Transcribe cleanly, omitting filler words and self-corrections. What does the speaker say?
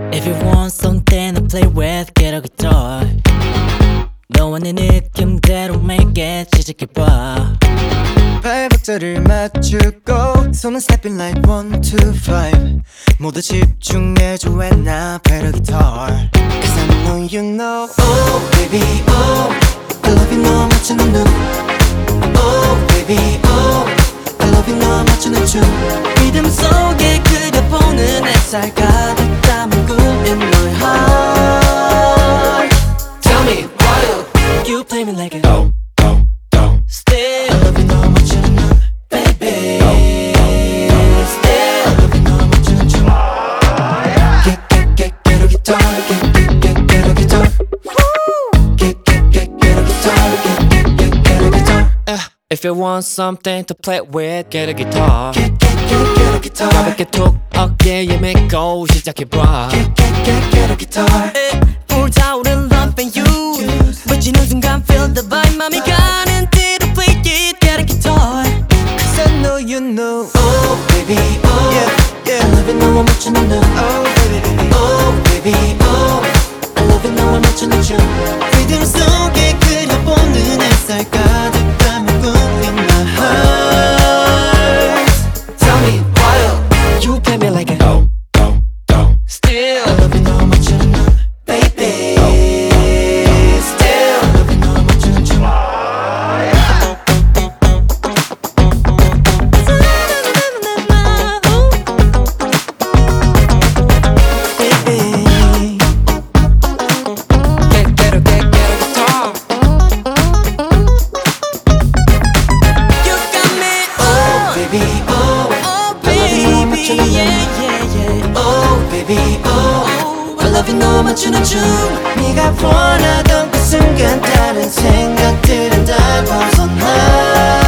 If you want something to play with, get a guitar. 너와 내 느낌대로 make it 시작해봐. 발박자를 맞추고 손은 stepping like 1, 2, 5 모두 집중해줘 when I play the guitar Cause I know you know Oh baby oh I love you 너 맞추는 눈 Oh baby oh I love you 너 맞추는 춤 리듬 속에 그려보는 햇살 가득 담은 꿈인 너의 heart. Tell me why You play me like a do still. I love you 너 맞추는 눈 Baby Still I love you 너 맞추는 춤 Get a guitar Get a guitar Get a guitar Get a guitar If you want something to play with, get a guitar. Get a guitar 가볍게 톡 어깨에 메고 시작해봐. Get a guitar 불타오른 love and you 외치는 순간 feel the vibe 맘이 가는 대로 play it, get a guitar. Cause I know you know Oh baby oh yeah I love it 너와 맞추는 눈 Oh baby oh baby oh I love it 너와 맞추는 춤 리듬 속에 그려보는 햇살 가득 담은 꿈 in my heart Tell me why You play me like a still. I love it 너와 맞추는 눈 Baby Still I love it 너와 맞추는 춤 Get a guitar. You got me Oh baby oh oh I love you 너와 baby 맞추는 눈 yeah. Oh baby oh I love you 너 맞추는 춤 네가 원하던 그 순간 다른 생각들은 다 벗어나